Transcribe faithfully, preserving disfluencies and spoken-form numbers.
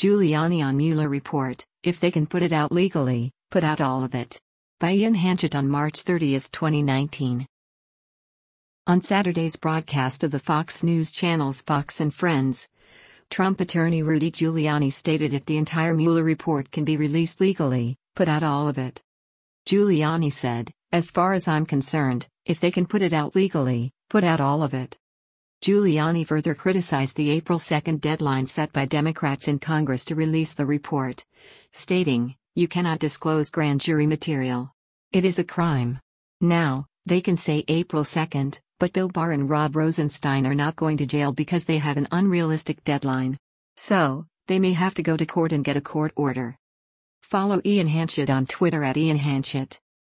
Giuliani on Mueller report, if they can put it out legally, put out all of it. By Ian Hanchett on March thirtieth, twenty nineteen. On Saturday's broadcast of the Fox News channel's Fox and Friends, Trump attorney Rudy Giuliani stated if the entire Mueller report can be released legally, put out all of it. Giuliani said, "As far as I'm concerned, if they can put it out legally, put out all of it." Giuliani further criticized the April second deadline set by Democrats in Congress to release the report, stating, "You cannot disclose grand jury material. It is a crime." Now, they can say April second, but Bill Barr and Rod Rosenstein are not going to jail because they have an unrealistic deadline. So, they may have to go to court and get a court order. Follow Ian Hanchett on Twitter at Ian Hanchett.